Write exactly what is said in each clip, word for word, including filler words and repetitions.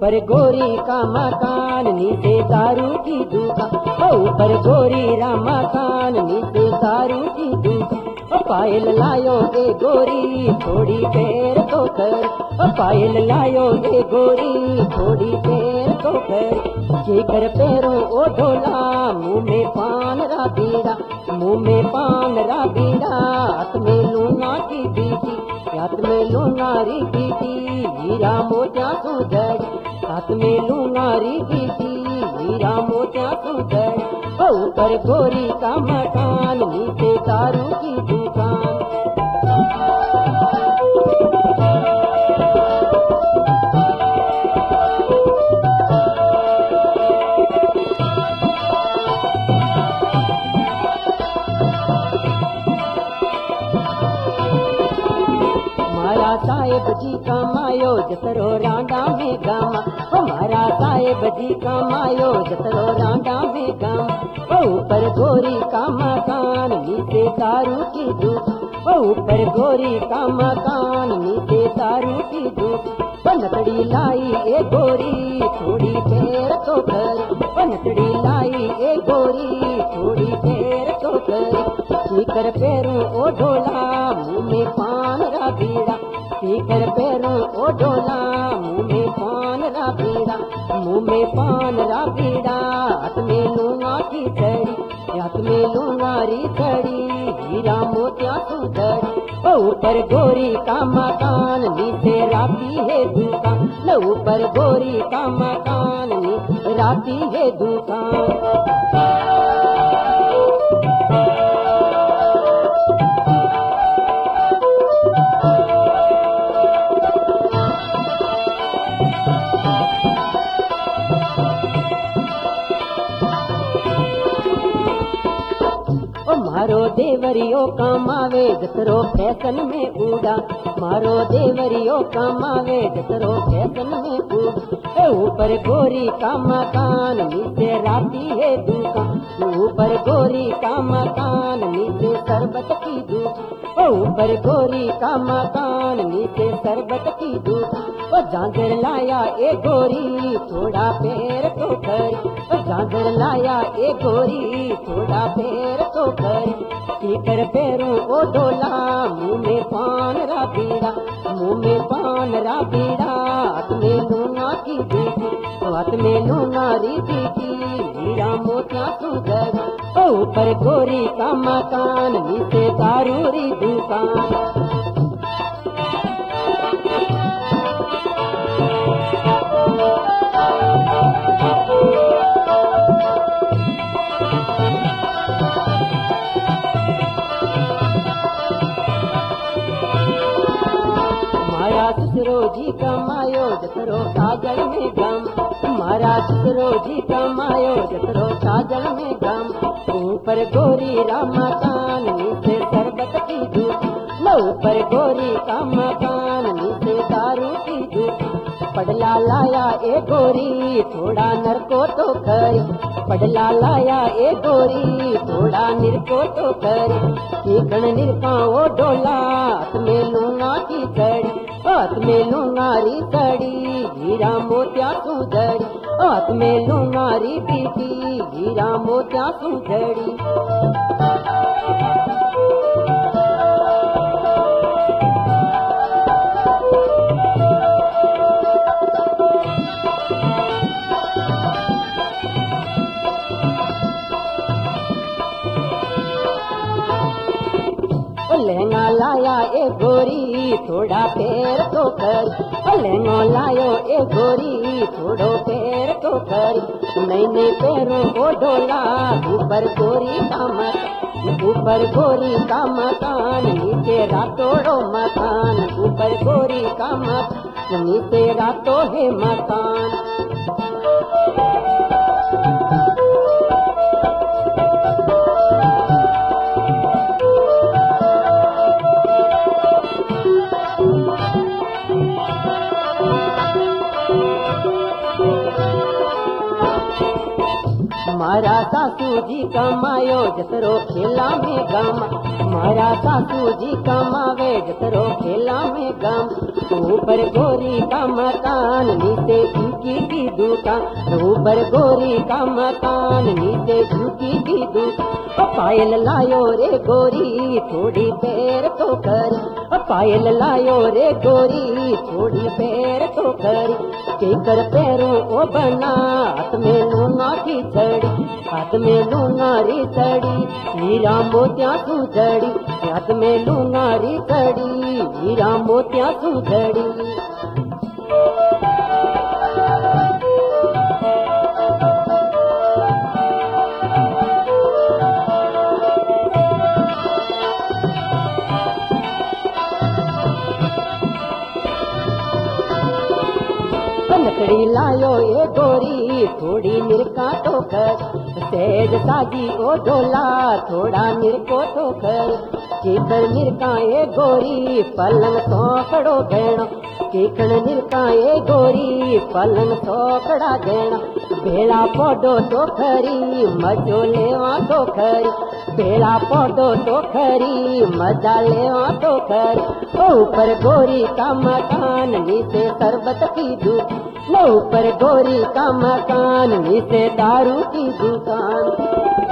ऊपर गोरी का मकान नीचे दारू की दुकान, ऊपर गोरी रा मकान नीचे दारू की दुकान। पायल लायो गे गोरी थोड़ी पैर तो कर, पायल लायो गे गोरी थोड़ी पैर तो कर। जेकर पैरों ओ ढोला मुँह में पान रा बीड़ा, मुँह में पान रा बीड़ा। हाथ में लूना की बीटी, हाथ में लूनारी बीटी, हीरा मोतिया सुधर। हाथ में लूनारी बीटी, हीरा मोतिया सुधर। ऊपर गोरी का मकान नीचे दारू की दुकान। महाराज साहेब जी का मायो जतरो रांडा में गामा, महाराज साहेब जी का मायो जतरो रांडा में गामा। ऊपर गोरी का मकान नीचे दारू की दुकान, ऊपर गोरी का मकान नीचे दारू की दुकान। नकड़ी लाई ए गोरी थोड़ी पैर तो कर, नकड़ी लाई ए गोरी थोड़ी पैर तो कर। सीकर पैरों ओ ढोला मुँह में पान रा बीड़ा, सीकर पैरों ओ ढोला मुँह में पान रा बीड़ा, मुँह में पान रा बीड़ा। हाथ में लूना की छड़ी, हाथ में लूनारी छड़ी, हीरा मोतिया सुधर। ऊपर गोरी का मकान नीचे राती है दुकान, न ऊपर गोरी का मकान नीचे राती है दुकान। मारो देवरियो कमावे जतरो फैशन में उड़ा, मारो देवरियो कमावे जतरो फैशन में उड़ा। ऊपर गोरी का मकान नीचे राती है दुकान, ऊपर गोरी का मकान नीचे शरबत की दुकान, ऊपर गोरी का मकान नीचे शरबत की दुकान। झांझर लाया ए गोरी थोड़ा पैर तो कर, झांझर लाया ए गोरी थोड़ा पैर तो कर। सीकर पैरों ओ ढोला मुँह में पान रा बीड़ा, मुँह में पान रा बीड़ा। हाथ में लूना की बीटी, हाथ में लूनारी बीटी, हीरा मोतिया सुधर। ऊपर गोरी का मकान नीचे दारू री दुकान। ससुरो जी कमायो जतरो काजल में गम, महाराज ससुरो जी कमायो जतरो काजल में गम। ऊपर गोरी रा मकान नीचे शरबत की दुकान, ऊपर गोरी का मकान नीचे दारू की दुकान। पडला लाया ए गोरी थोड़ा नरको तो कर, पडला लाया ए गोरी थोड़ा निरको तो कर। चिकन निरका ओ डोला हाथ में लूना की छड़ी, हाथ में लूनारी छड़ी, हीरा मोतिया सुधरी। हाथ में लूनारी बीटी, हीरा मोतिया सुधरी। लहंगा लाया ए गोरी थोड़ा पैर तो कर, लहंगा लायो ए गोरी थोड़ो पैर तो कर। नैने पैरों को ढोला ऊपर गोरी का मकान, ऊपर गोरी का मकान नीचे रातोड़ो मकान, ऊपर गोरी का मकान नीचे रातो है मकान। मारा सासू जी कमायो जतरो खेला में गम, मारा सासू जी कमावे जतरो खेला में गम। ऊपर गोरी का मकान नीचे झुकी की दुकान ऊपर गोरी का मकान नीचे झुकी की दुकान पायल लायो रे गोरी थोड़ी पैर तो कर पायल लायो रे गोरी थोड़ी पैर तो कर केकर पैरों ओ बना हाथ में लूंगा की छड़ी हाथ में लूंगा री छड़ी हीरा मोतिया तू जड़ी हाथ में लूंगा री छड़ी हीरा मोतिया तू जड़ी लकड़ी लायो ये गोरी थोड़ी निरका तो कर तेज साजी ओ डोला थोड़ा निरको तो कर केकर निरका ये गोरी पलंग सौकड़ो भेण केकण निरका ये गोरी पलंग सौकड़ा भेण भेड़ा पोडो तो खरी मजो लेवा तो खरी भेड़ा पोडो तो खरी मजा लेवा तो खरी ऊपर गोरी का मकान नीचे शरबत की दूध ऊपर गोरी का मकान नीचे दारू की दुकान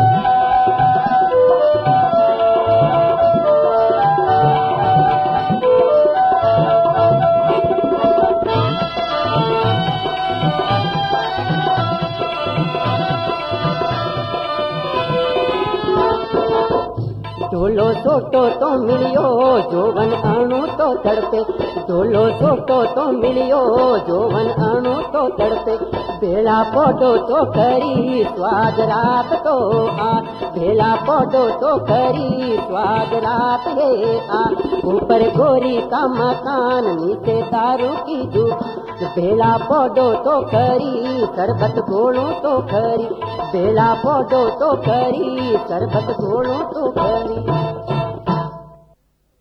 डोलो सोटो तो मिलियो जोवन अणु तो तड़पे डोलो सोटो तो मिलियो जोवन अणु तो तड़पे बेला पोडो तो करी स्वाद रात तो आ बेला पोडो तो करी स्वाद रात ये आ ऊपर गोरी का मकान नीचे दारू की दुकान बेला पोडो तो करी शरबत घोड़ो तो करी बेला पोडो तो करी शरबत घोड़ो तो करी